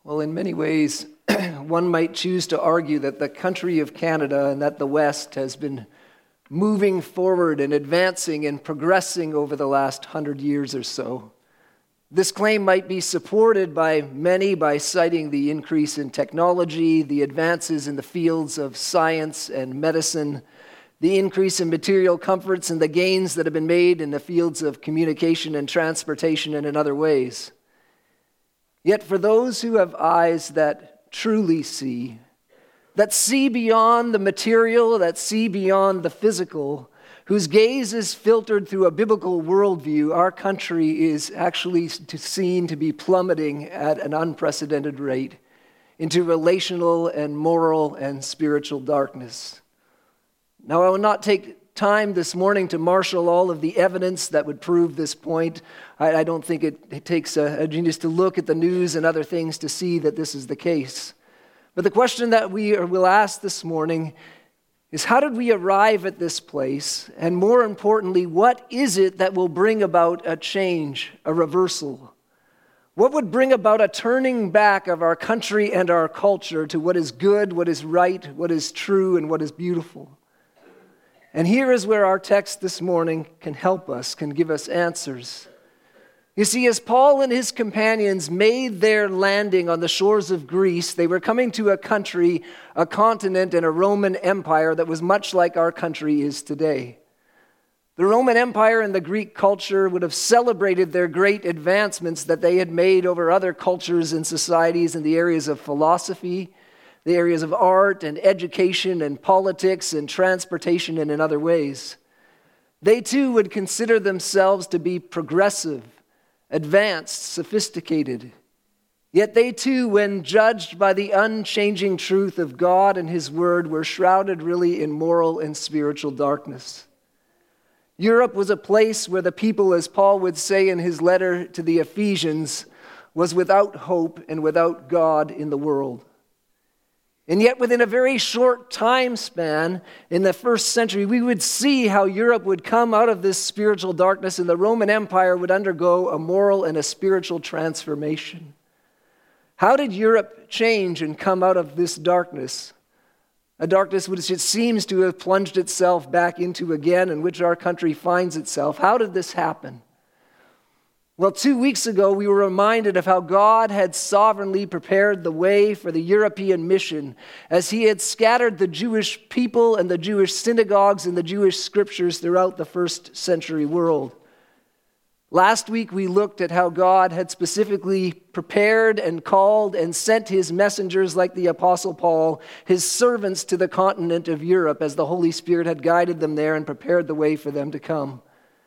Well, in many ways, one might choose to argue that the country of Canada and that the West has been moving forward and advancing and progressing over the last 100 years or so. This claim might be supported by many by citing the increase in technology, the advances in the fields of science and medicine, the increase in material comforts, and the gains that have been made in the fields of communication and transportation and in other ways. Yet for those who have eyes that truly see, that see beyond the material, that see beyond the physical, whose gaze is filtered through a biblical worldview, our country is actually seen to be plummeting at an unprecedented rate into relational and moral and spiritual darkness. Now, I will not take time this morning to marshal all of the evidence that would prove this point. I don't think it takes a genius to look at the news and other things to see that this is the case. But the question that we will ask this morning is, how did we arrive at this place? And more importantly, what is it that will bring about a change, a reversal? What would bring about a turning back of our country and our culture to what is good, what is right, what is true, and what is beautiful? And here is where our text this morning can help us, can give us answers. You see, as Paul and his companions made their landing on the shores of Greece, they were coming to a country, a continent, and a Roman Empire that was much like our country is today. The Roman Empire and the Greek culture would have celebrated their great advancements that they had made over other cultures and societies in the areas of philosophy, the areas of art and education and politics and transportation and in other ways. They too would consider themselves to be progressive, advanced, sophisticated. Yet they too, when judged by the unchanging truth of God and His Word, were shrouded really in moral and spiritual darkness. Europe was a place where the people, as Paul would say in his letter to the Ephesians, was without hope and without God in the world. And yet within a very short time span in the first century, we would see how Europe would come out of this spiritual darkness and the Roman Empire would undergo a moral and a spiritual transformation. How did Europe change and come out of this darkness? A darkness which it seems to have plunged itself back into again, in which our country finds itself. How did this happen? Well, 2 weeks ago, we were reminded of how God had sovereignly prepared the way for the European mission as He had scattered the Jewish people and the Jewish synagogues and the Jewish scriptures throughout the first century world. Last week, we looked at how God had specifically prepared and called and sent His messengers like the Apostle Paul, His servants to the continent of Europe as the Holy Spirit had guided them there and prepared the way for them to come.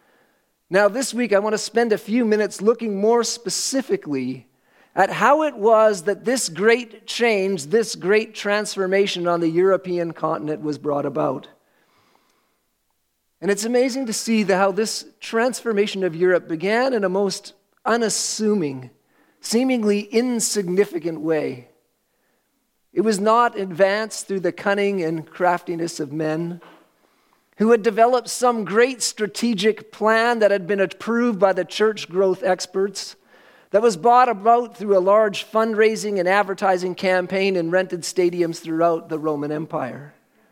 Now, this week, I want to spend a few minutes looking more specifically at how it was that this great change, this great transformation on the European continent was brought about. And it's amazing to see how this transformation of Europe began in a most unassuming, seemingly insignificant way. It was not advanced through the cunning and craftiness of men who had developed some great strategic plan that had been approved by the church growth experts, that was brought about through a large fundraising and advertising campaign in rented stadiums throughout the Roman Empire.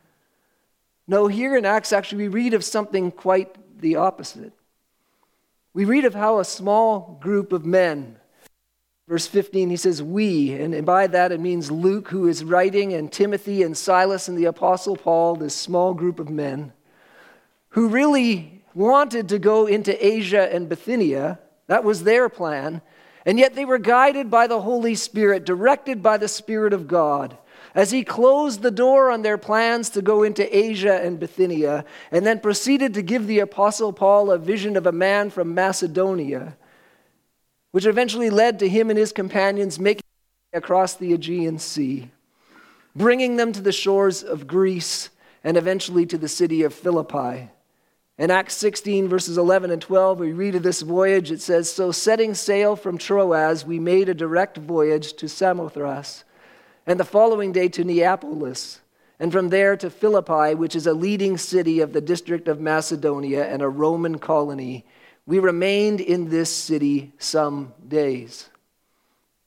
No, here in Acts, actually, we read of something quite the opposite. We read of how a small group of men, verse 15, he says, we, and by that it means Luke, who is writing, and Timothy and Silas and the Apostle Paul, this small group of men, who really wanted to go into Asia and Bithynia. That was their plan. And yet they were guided by the Holy Spirit, directed by the Spirit of God, as He closed the door on their plans to go into Asia and Bithynia, and then proceeded to give the Apostle Paul a vision of a man from Macedonia, which eventually led to him and his companions making their way across the Aegean Sea, bringing them to the shores of Greece and eventually to the city of Philippi. In Acts 16, verses 11 and 12, we read of this voyage. It says, "So setting sail from Troas, we made a direct voyage to Samothrace, and the following day to Neapolis, and from there to Philippi, which is a leading city of the district of Macedonia and a Roman colony. We remained in this city some days."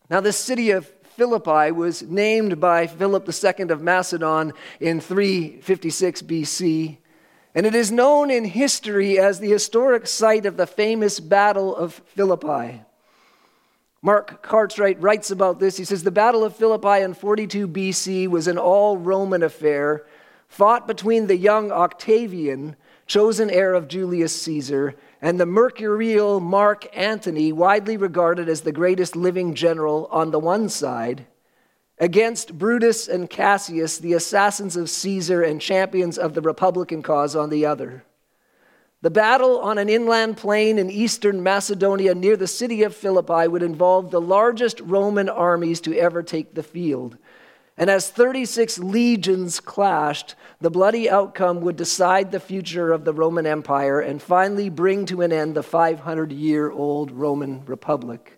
Now, this city of Philippi was named by Philip II of Macedon in 356 BC, and it is known in history as the historic site of the famous Battle of Philippi. Mark Cartwright writes about this. He says, the Battle of Philippi in 42 BC was an all-Roman affair fought between the young Octavian, chosen heir of Julius Caesar, and the mercurial Mark Antony, widely regarded as the greatest living general on the one side, against Brutus and Cassius, the assassins of Caesar and champions of the Republican cause, on the other. The battle on an inland plain in eastern Macedonia near the city of Philippi would involve the largest Roman armies to ever take the field. And as 36 legions clashed, the bloody outcome would decide the future of the Roman Empire and finally bring to an end the 500-year-old Roman Republic.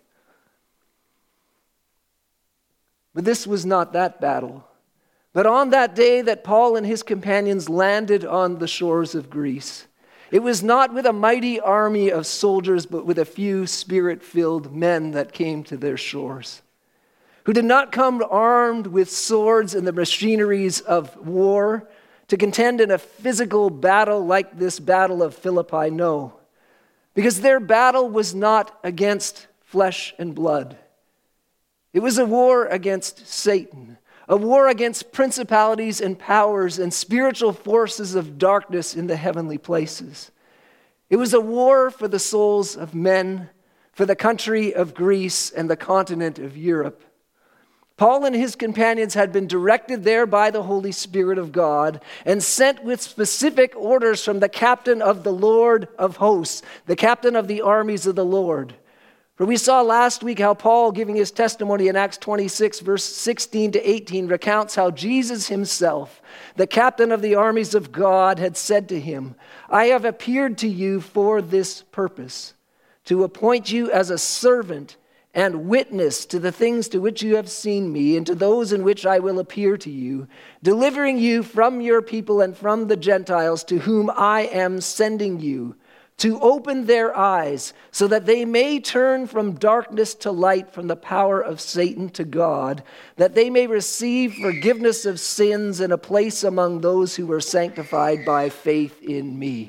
But this was not that battle. But on that day that Paul and his companions landed on the shores of Greece, it was not with a mighty army of soldiers, but with a few spirit-filled men that came to their shores, who did not come armed with swords and the machineries of war to contend in a physical battle like this battle of Philippi. No, because their battle was not against flesh and blood. It was a war against Satan, a war against principalities and powers and spiritual forces of darkness in the heavenly places. It was a war for the souls of men, for the country of Greece and the continent of Europe. Paul and his companions had been directed there by the Holy Spirit of God and sent with specific orders from the captain of the Lord of hosts, the captain of the armies of the Lord. For we saw last week how Paul, giving his testimony in Acts 26, verse 16 to 18, recounts how Jesus himself, the captain of the armies of God, had said to him, I have appeared to you for this purpose, to appoint you as a servant and witness to the things to which you have seen me, and to those in which I will appear to you, delivering you from your people and from the Gentiles to whom I am sending you, to open their eyes, so that they may turn from darkness to light, from the power of Satan to God, that they may receive forgiveness of sins and a place among those who are sanctified by faith in me.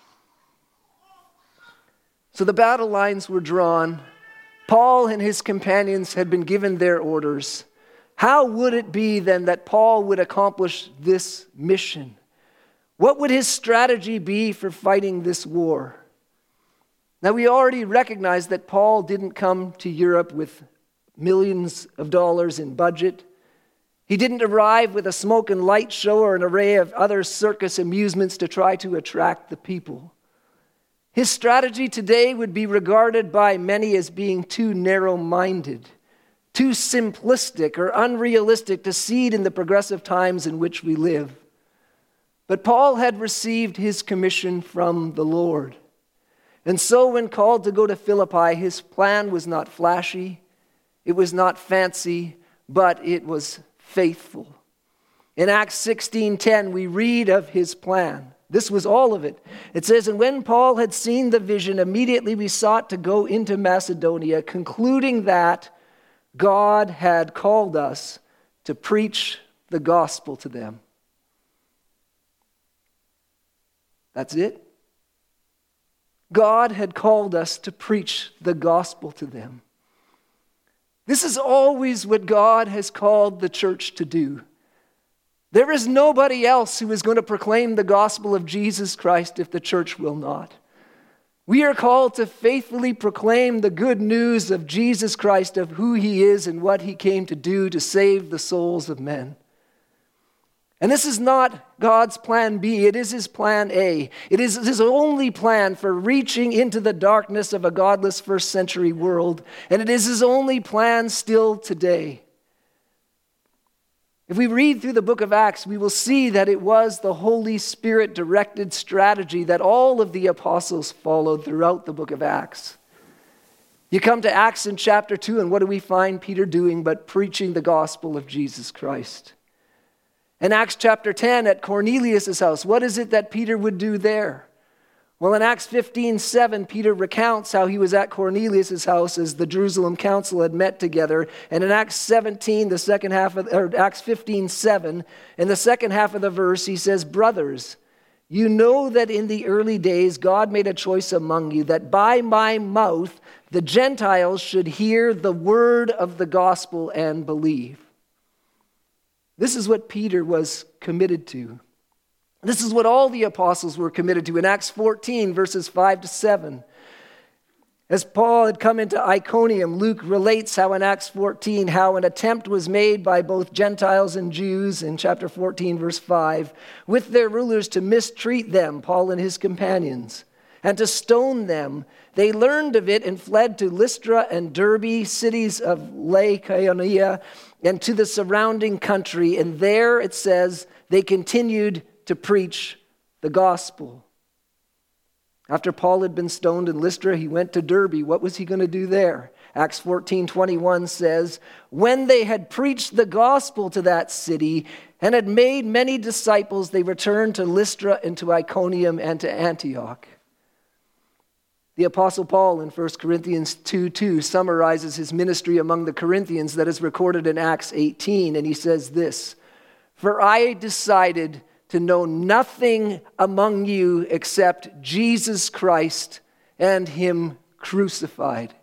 So the battle lines were drawn. Paul and his companions had been given their orders. How would it be then that Paul would accomplish this mission? What would his strategy be for fighting this war? Now, we already recognize that Paul didn't come to Europe with millions of dollars in budget. He didn't arrive with a smoke and light show or an array of other circus amusements to try to attract the people. His strategy today would be regarded by many as being too narrow-minded, too simplistic or unrealistic to seed in the progressive times in which we live. But Paul had received his commission from the Lord. And so when called to go to Philippi, his plan was not flashy, it was not fancy, but it was faithful. In Acts 16:10, we read of his plan. This was all of it. It says, and when Paul had seen the vision, immediately we sought to go into Macedonia, concluding that God had called us to preach the gospel to them. That's it. God had called us to preach the gospel to them. This is always what God has called the church to do. There is nobody else who is going to proclaim the gospel of Jesus Christ if the church will not. We are called to faithfully proclaim the good news of Jesus Christ, of who he is and what he came to do to save the souls of men. And this is not God's plan B, it is his plan A. It is his only plan for reaching into the darkness of a godless first century world, and it is his only plan still today. If we read through the book of Acts, we will see that it was the Holy Spirit-directed strategy that all of the apostles followed throughout the book of Acts. You come to Acts in chapter 2, and what do we find Peter doing but preaching the gospel of Jesus Christ? In Acts chapter 10, at Cornelius' house, what is it that Peter would do there? Well, in Acts 15:7, Peter recounts how he was at Cornelius' house as the Jerusalem council had met together. And in Acts 17, Acts 15:7, in the second half of the verse, he says, "Brothers, you know that in the early days God made a choice among you that by my mouth the Gentiles should hear the word of the gospel and believe." This is what Peter was committed to. This is what all the apostles were committed to in Acts 14, verses 5-7. As Paul had come into Iconium, Luke relates how in Acts 14, how an attempt was made by both Gentiles and Jews in chapter 14, verse 5, with their rulers to mistreat them, Paul and his companions, and to stone them. They learned of it and fled to Lystra and Derbe, cities of Lycaonia, and to the surrounding country. And there, it says, they continued to preach the gospel. After Paul had been stoned in Lystra, he went to Derbe. What was he going to do there? Acts 14:21 says, "When they had preached the gospel to that city and had made many disciples, they returned to Lystra and to Iconium and to Antioch." The Apostle Paul in 1 Corinthians 2:2 summarizes his ministry among the Corinthians that is recorded in Acts 18, and he says this, "For I decided to know nothing among you except Jesus Christ and Him crucified."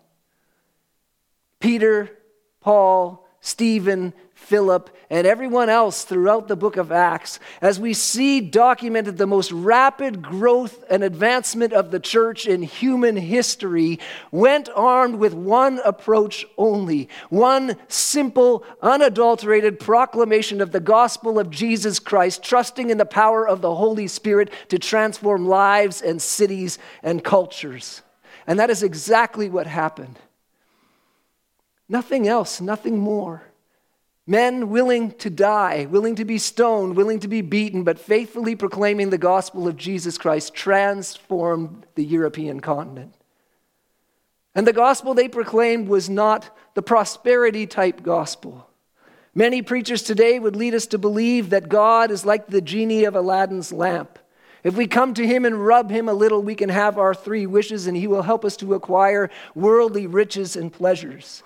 Peter, Paul, Stephen, Philip, and everyone else throughout the book of Acts, as we see documented the most rapid growth and advancement of the church in human history, went armed with one approach only, one simple, unadulterated proclamation of the gospel of Jesus Christ, trusting in the power of the Holy Spirit to transform lives and cities and cultures. And that is exactly what happened. Nothing else, nothing more. Men willing to die, willing to be stoned, willing to be beaten, but faithfully proclaiming the gospel of Jesus Christ transformed the European continent. And the gospel they proclaimed was not the prosperity type gospel. Many preachers today would lead us to believe that God is like the genie of Aladdin's lamp. If we come to him and rub him a little, we can have our 3 wishes and he will help us to acquire worldly riches and pleasures.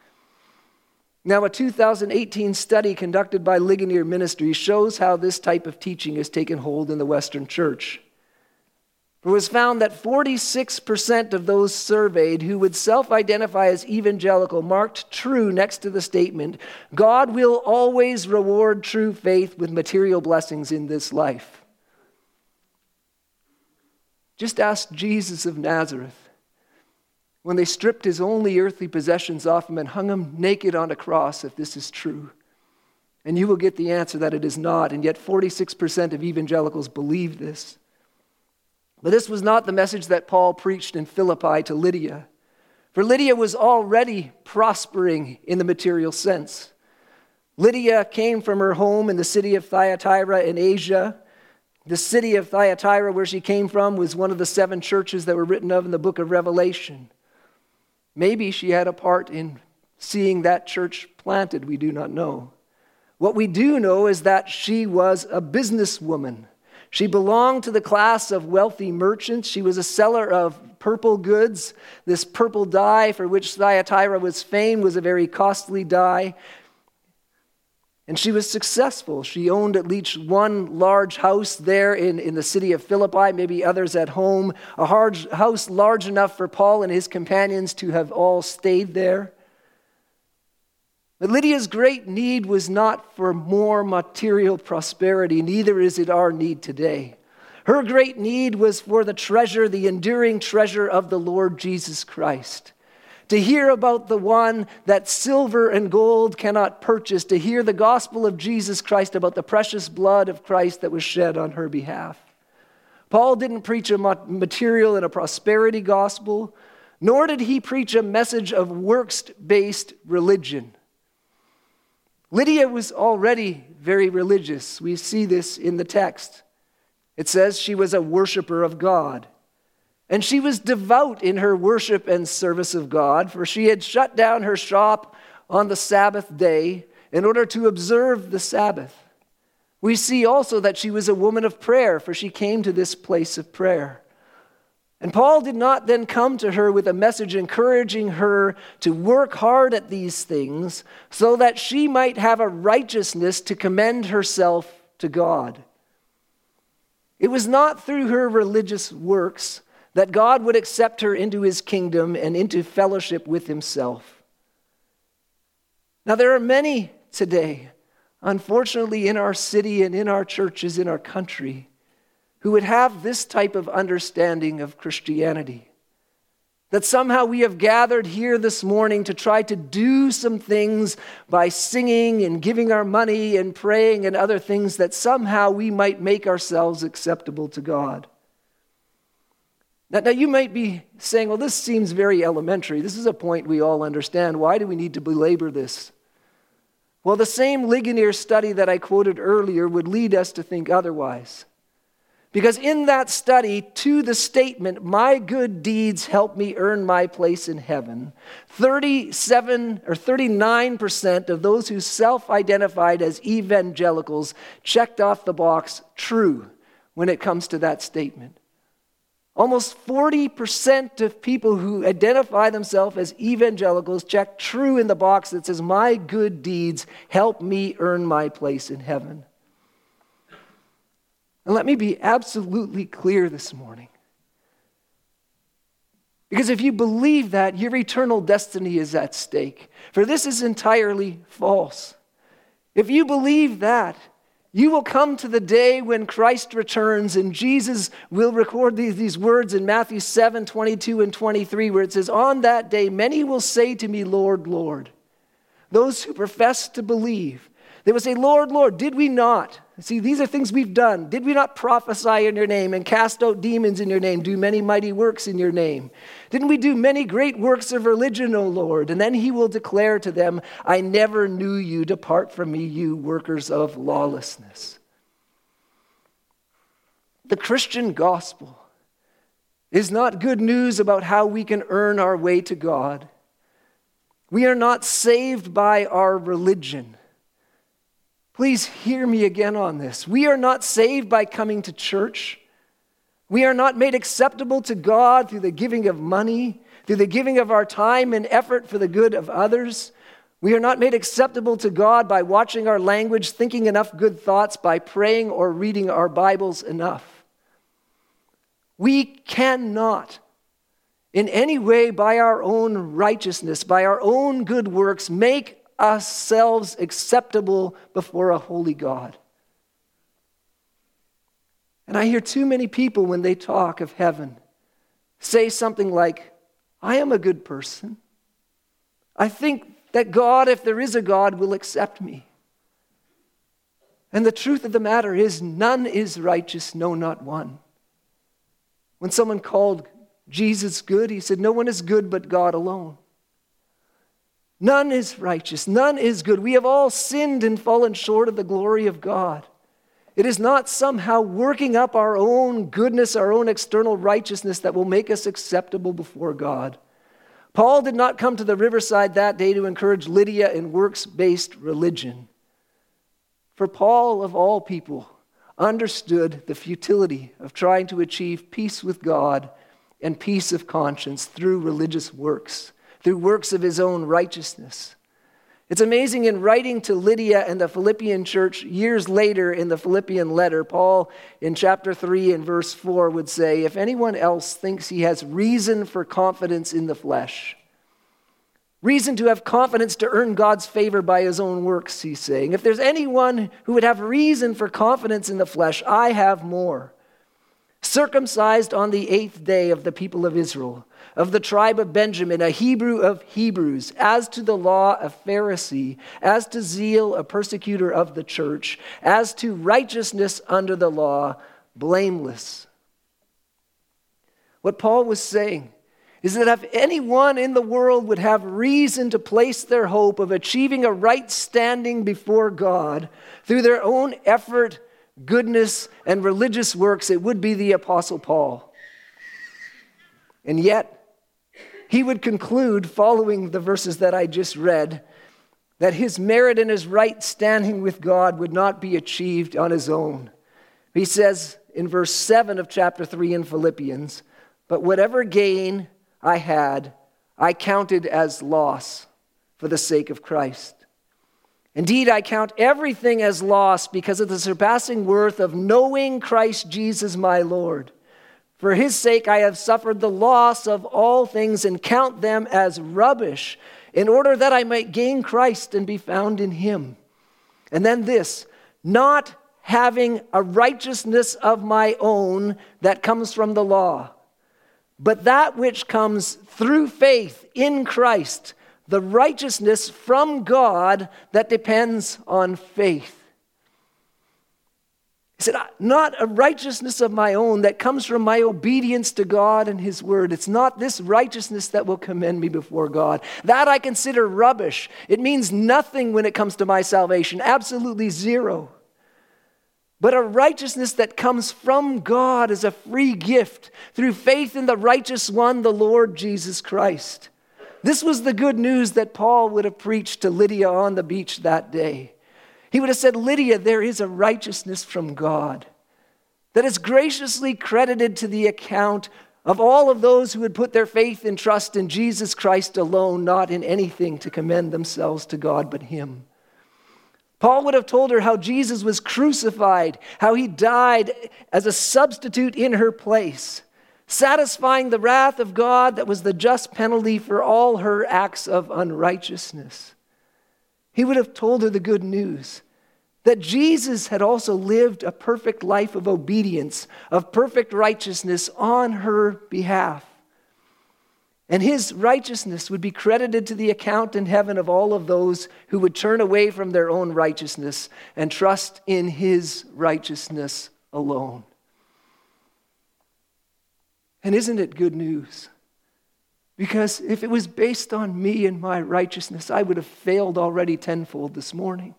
Now, a 2018 study conducted by Ligonier Ministries shows how this type of teaching has taken hold in the Western church. It was found that 46% of those surveyed who would self-identify as evangelical marked true next to the statement, "God will always reward true faith with material blessings in this life." Just ask Jesus of Nazareth, when they stripped his only earthly possessions off him and hung him naked on a cross, if this is true. And you will get the answer that it is not, and yet 46% of evangelicals believe this. But this was not the message that Paul preached in Philippi to Lydia. For Lydia was already prospering in the material sense. Lydia came from her home in the city of Thyatira in Asia. The city of Thyatira, where she came from, was one of the 7 churches that were written of in the book of Revelation. Maybe she had a part in seeing that church planted. We do not know. What we do know is that she was a businesswoman. She belonged to the class of wealthy merchants. She was a seller of purple goods. This purple dye, for which Thyatira was famed, was a very costly dye. And she was successful. She owned at least one large house there in the city of Philippi, maybe others at home, a house large enough for Paul and his companions to have all stayed there. But Lydia's great need was not for more material prosperity, neither is it our need today. Her great need was for the treasure, the enduring treasure of the Lord Jesus Christ. To hear about the one that silver and gold cannot purchase, to hear the gospel of Jesus Christ, about the precious blood of Christ that was shed on her behalf. Paul didn't preach a material and a prosperity gospel, nor did he preach a message of works-based religion. Lydia was already very religious. We see this in the text. It says she was a worshiper of God. And she was devout in her worship and service of God, for she had shut down her shop on the Sabbath day in order to observe the Sabbath. We see also that she was a woman of prayer, for she came to this place of prayer. And Paul did not then come to her with a message encouraging her to work hard at these things so that she might have a righteousness to commend herself to God. It was not through her religious works that God would accept her into his kingdom and into fellowship with himself. Now, there are many today, unfortunately, in our city and in our churches, in our country, who would have this type of understanding of Christianity. That somehow we have gathered here this morning to try to do some things by singing and giving our money and praying and other things that somehow we might make ourselves acceptable to God. Now you might be saying, well, this seems very elementary. This is a point we all understand. Why do we need to belabor this? Well, the same Ligonier study that I quoted earlier would lead us to think otherwise. Because in that study, to the statement, my good deeds help me earn my place in heaven, 39% of those who self-identified as evangelicals checked off the box true when it comes to that statement. Almost 40% of people who identify themselves as evangelicals check true in the box that says, my good deeds help me earn my place in heaven. And let me be absolutely clear this morning. Because if you believe that, your eternal destiny is at stake. For this is entirely false. If you believe that, you will come to the day when Christ returns and Jesus will record these words in Matthew 7:22 and 23, where it says, on that day many will say to me, Lord, Lord. Those who profess to believe. They will say, Lord, Lord, did we not? See, these are things we've done. Did we not prophesy in your name and cast out demons in your name, do many mighty works in your name? Didn't we do many great works of religion, O Lord? And then he will declare to them, I never knew you. Depart from me, you workers of lawlessness. The Christian gospel is not good news about how we can earn our way to God. We are not saved by our religion. Please hear me again on this. We are not saved by coming to church. We are not made acceptable to God through the giving of money, through the giving of our time and effort for the good of others. We are not made acceptable to God by watching our language, thinking enough good thoughts, by praying or reading our Bibles enough. We cannot, in any way, by our own righteousness, by our own good works, make ourselves acceptable before a holy God. And I hear too many people when they talk of heaven say something like, I am a good person. I think that God, if there is a God, will accept me. And the truth of the matter is, none is righteous, no, not one. When someone called Jesus good, he said, no one is good but God alone. None is righteous, none is good. We have all sinned and fallen short of the glory of God. It is not somehow working up our own goodness, our own external righteousness that will make us acceptable before God. Paul did not come to the riverside that day to encourage Lydia in works-based religion. For Paul, of all people, understood the futility of trying to achieve peace with God and peace of conscience through religious works, through works of his own righteousness. It's amazing, in writing to Lydia and the Philippian church years later in the Philippian letter, Paul in chapter 3 and verse 4 would say, if anyone else thinks he has reason for confidence in the flesh, reason to have confidence to earn God's favor by his own works, he's saying, if there's anyone who would have reason for confidence in the flesh, I have more. Circumcised on the 8th day of the people of Israel, of the tribe of Benjamin, a Hebrew of Hebrews, as to the law, a Pharisee, as to zeal, a persecutor of the church, as to righteousness under the law, blameless. What Paul was saying is that if anyone in the world would have reason to place their hope of achieving a right standing before God through their own effort, goodness, and religious works, it would be the Apostle Paul. And yet, he would conclude, following the verses that I just read, that his merit and his right standing with God would not be achieved on his own. He says in verse 7 of chapter 3 in Philippians, But whatever gain I had, I counted as loss for the sake of Christ. Indeed, I count everything as loss because of the surpassing worth of knowing Christ Jesus my Lord. For his sake I have suffered the loss of all things and count them as rubbish, in order that I might gain Christ and be found in him. And then this, not having a righteousness of my own that comes from the law, but that which comes through faith in Christ, the righteousness from God that depends on faith. He said, not a righteousness of my own that comes from my obedience to God and his word. It's not this righteousness that will commend me before God. That I consider rubbish. It means nothing when it comes to my salvation. Absolutely zero. But a righteousness that comes from God as a free gift through faith in the righteous one, the Lord Jesus Christ. This was the good news that Paul would have preached to Lydia on the beach that day. He would have said, Lydia, there is a righteousness from God that is graciously credited to the account of all of those who would put their faith and trust in Jesus Christ alone, not in anything to commend themselves to God but him. Paul would have told her how Jesus was crucified, how he died as a substitute in her place, satisfying the wrath of God that was the just penalty for all her acts of unrighteousness. He would have told her the good news that Jesus had also lived a perfect life of obedience, of perfect righteousness on her behalf. And his righteousness would be credited to the account in heaven of all of those who would turn away from their own righteousness and trust in his righteousness alone. And isn't it good news? Because if it was based on me and my righteousness, I would have failed already tenfold this morning.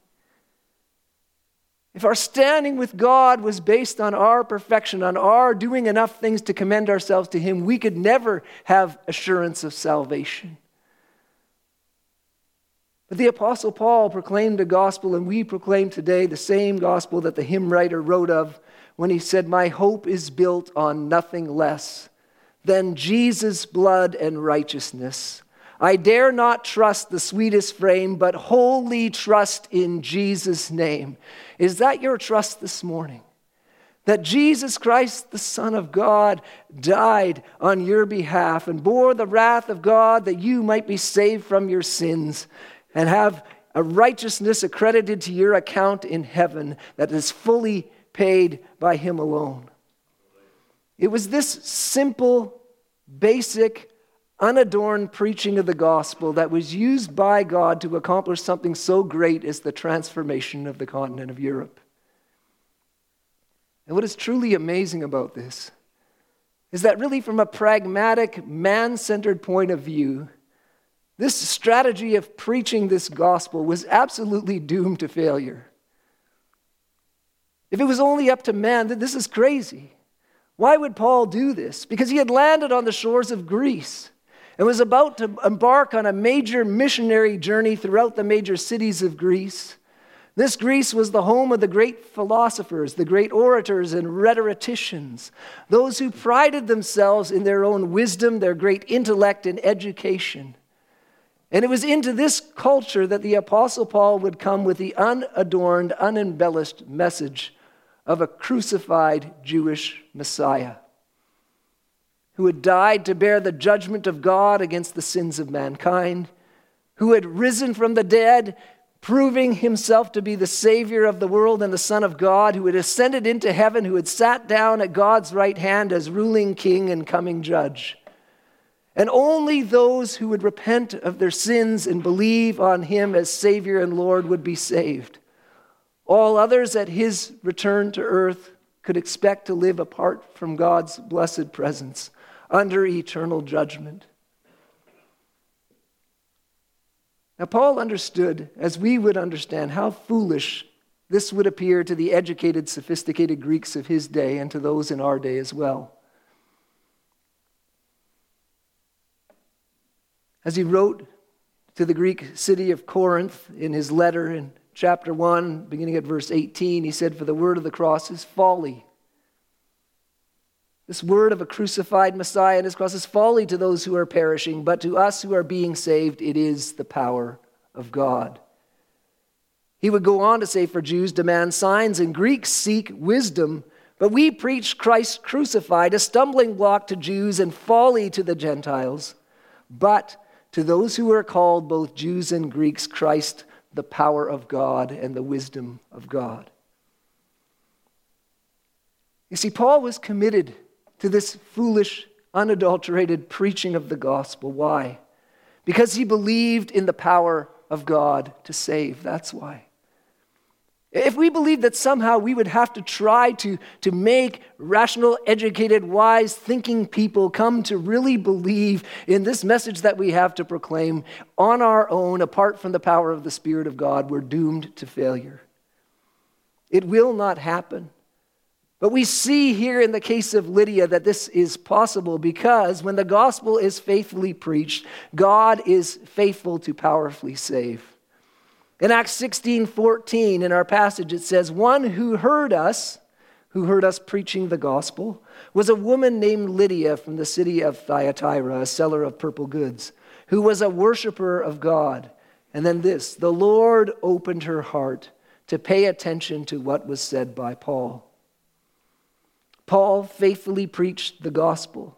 If our standing with God was based on our perfection, on our doing enough things to commend ourselves to him, we could never have assurance of salvation. But the Apostle Paul proclaimed a gospel, and we proclaim today the same gospel that the hymn writer wrote of when he said, "My hope is built on nothing less than Jesus' blood and righteousness. I dare not trust the sweetest frame, but wholly trust in Jesus' name." Is that your trust this morning? That Jesus Christ, the Son of God, died on your behalf and bore the wrath of God that you might be saved from your sins and have a righteousness accredited to your account in heaven that is fully paid by him alone. It was this simple, basic, unadorned preaching of the gospel that was used by God to accomplish something so great as the transformation of the continent of Europe. And what is truly amazing about this is that really from a pragmatic, man-centered point of view, this strategy of preaching this gospel was absolutely doomed to failure. If it was only up to man, then this is crazy. Why would Paul do this? Because he had landed on the shores of Greece and was about to embark on a major missionary journey throughout the major cities of Greece. This Greece was the home of the great philosophers, the great orators and rhetoricians, those who prided themselves in their own wisdom, their great intellect and education. And it was into this culture that the Apostle Paul would come with the unadorned, unembellished message of a crucified Jewish Messiah who had died to bear the judgment of God against the sins of mankind, who had risen from the dead, proving himself to be the Savior of the world and the Son of God, who had ascended into heaven, who had sat down at God's right hand as ruling king and coming judge. And only those who would repent of their sins and believe on him as Savior and Lord would be saved. All others at his return to earth could expect to live apart from God's blessed presence under eternal judgment. Now, Paul understood, as we would understand, how foolish this would appear to the educated, sophisticated Greeks of his day and to those in our day as well. As he wrote to the Greek city of Corinth in his letter in chapter 1, beginning at verse 18, he said, "For the word of the cross is folly. This word of a crucified Messiah and his cross is folly to those who are perishing, but to us who are being saved, it is the power of God. He would go on to say, for Jews demand signs and Greeks seek wisdom, but we preach Christ crucified, a stumbling block to Jews and folly to the Gentiles. But to those who are called, both Jews and Greeks, Christ, the power of God and the wisdom of God. You see, Paul was committed to this foolish, unadulterated preaching of the gospel. Why? Because he believed in the power of God to save. That's why. If we believed that somehow we would have to try to make rational, educated, wise, thinking people come to really believe in this message that we have to proclaim on our own, apart from the power of the Spirit of God, we're doomed to failure. It will not happen. But we see here in the case of Lydia that this is possible because when the gospel is faithfully preached, God is faithful to powerfully save. In Acts 16:14, in our passage, it says, one who heard us preaching the gospel, was a woman named Lydia from the city of Thyatira, a seller of purple goods, who was a worshiper of God. And then this, the Lord opened her heart to pay attention to what was said by Paul. Paul faithfully preached the gospel.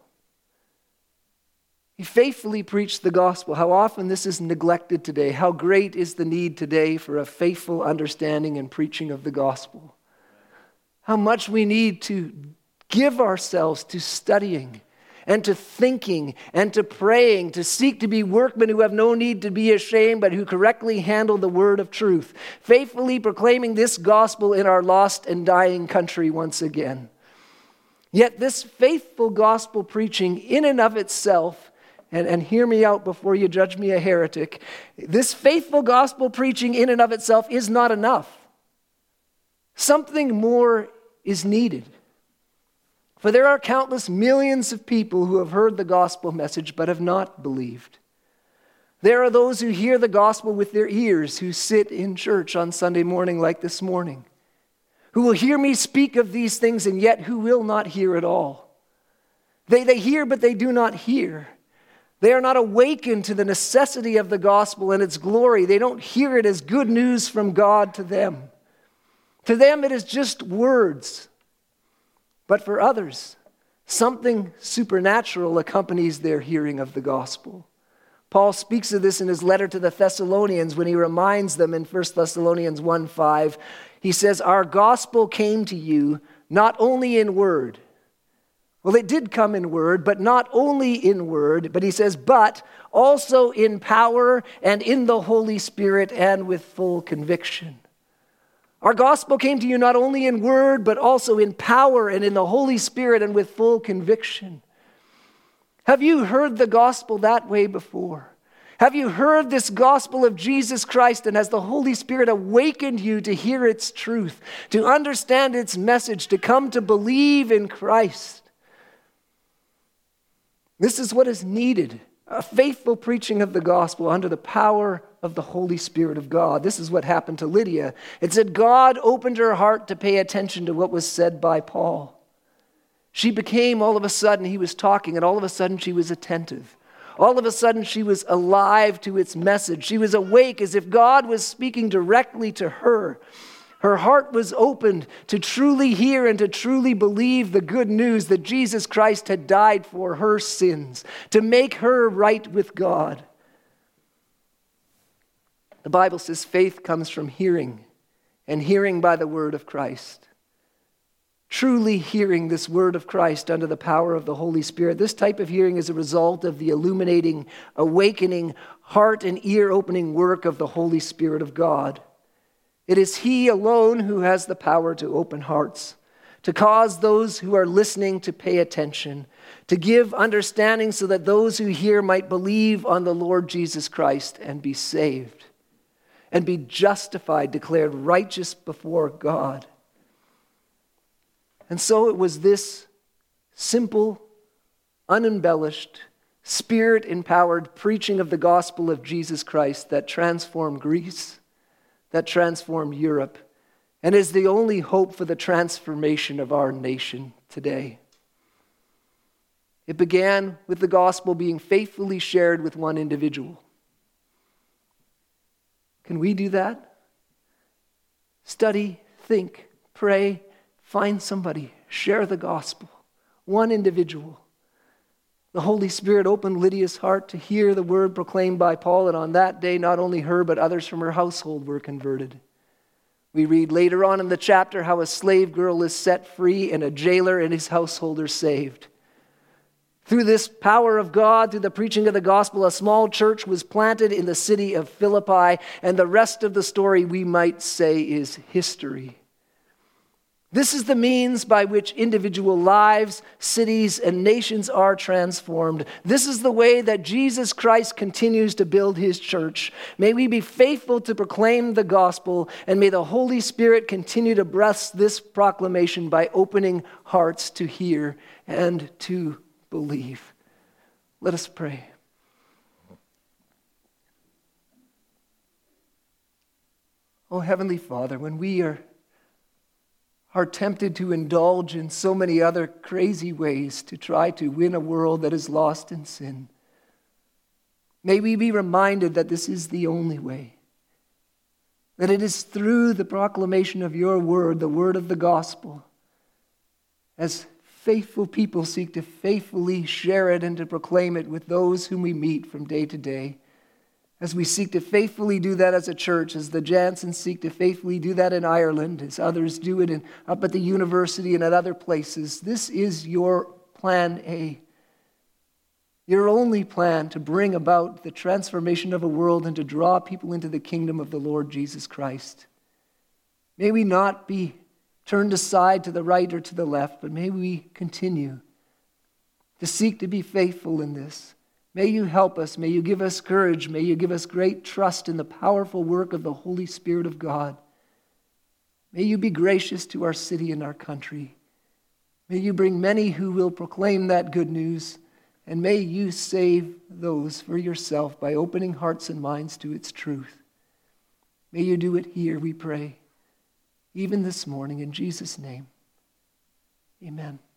He faithfully preached the gospel. How often this is neglected today. How great is the need today for a faithful understanding and preaching of the gospel. How much we need to give ourselves to studying and to thinking and to praying, to seek to be workmen who have no need to be ashamed, but who correctly handle the word of truth. Faithfully proclaiming this gospel in our lost and dying country once again. Yet this faithful gospel preaching in and of itself, and hear me out before you judge me a heretic, this faithful gospel preaching in and of itself is not enough. Something more is needed. For there are countless millions of people who have heard the gospel message but have not believed. There are those who hear the gospel with their ears, who sit in church on Sunday morning like this morning, who will hear me speak of these things and yet who will not hear at all. They hear, but they do not hear. They are not awakened to the necessity of the gospel and its glory. They don't hear it as good news from God to them. To them, it is just words. But for others, something supernatural accompanies their hearing of the gospel. Paul speaks of this in his letter to the Thessalonians when he reminds them in 1 Thessalonians 1:5. He says, our gospel came to you not only in word. Well, it did come in word, but not only in word, but he says, but also in power and in the Holy Spirit and with full conviction. Our gospel came to you not only in word, but also in power and in the Holy Spirit and with full conviction. Have you heard the gospel that way before? Have you heard this gospel of Jesus Christ, and has the Holy Spirit awakened you to hear its truth, to understand its message, to come to believe in Christ? This is what is needed, a faithful preaching of the gospel under the power of the Holy Spirit of God. This is what happened to Lydia. It said God opened her heart to pay attention to what was said by Paul. She became, all of a sudden, he was talking, and all of a sudden she was attentive. All of a sudden she was alive to its message. She was awake as if God was speaking directly to her. Her heart was opened to truly hear and to truly believe the good news that Jesus Christ had died for her sins, to make her right with God. The Bible says faith comes from hearing, and hearing by the word of Christ. Truly hearing this word of Christ under the power of the Holy Spirit. This type of hearing is a result of the illuminating, awakening, heart and ear opening work of the Holy Spirit of God. It is He alone who has the power to open hearts, to cause those who are listening to pay attention, to give understanding so that those who hear might believe on the Lord Jesus Christ and be saved, and be justified, declared righteous before God. And so it was this simple, unembellished, Spirit-empowered preaching of the gospel of Jesus Christ that transformed Greece, that transformed Europe, and is the only hope for the transformation of our nation today. It began with the gospel being faithfully shared with one individual. Can we do that? Study, think, pray, find somebody, share the gospel. One individual. The Holy Spirit opened Lydia's heart to hear the word proclaimed by Paul, and on that day, not only her, but others from her household were converted. We read later on in the chapter how a slave girl is set free and a jailer and his household are saved. Through this power of God, through the preaching of the gospel, a small church was planted in the city of Philippi, and the rest of the story, we might say, is history. This is the means by which individual lives, cities, and nations are transformed. This is the way that Jesus Christ continues to build his church. May we be faithful to proclaim the gospel, and may the Holy Spirit continue to bless this proclamation by opening hearts to hear and to believe. Let us pray. Oh, Heavenly Father, when we are tempted to indulge in so many other crazy ways to try to win a world that is lost in sin, may we be reminded that this is the only way. That it is through the proclamation of your word, the word of the gospel, as faithful people seek to faithfully share it and to proclaim it with those whom we meet from day to day. As we seek to faithfully do that as a church, as the Jansons seek to faithfully do that in Ireland, as others do it up at the university and at other places, this is your plan A. Your only plan to bring about the transformation of a world and to draw people into the kingdom of the Lord Jesus Christ. May we not be turned aside to the right or to the left, but may we continue to seek to be faithful in this. May you help us. May you give us courage. May you give us great trust in the powerful work of the Holy Spirit of God. May you be gracious to our city and our country. May you bring many who will proclaim that good news, and may you save those for yourself by opening hearts and minds to its truth. May you do it here, we pray, even this morning, in Jesus' name. Amen.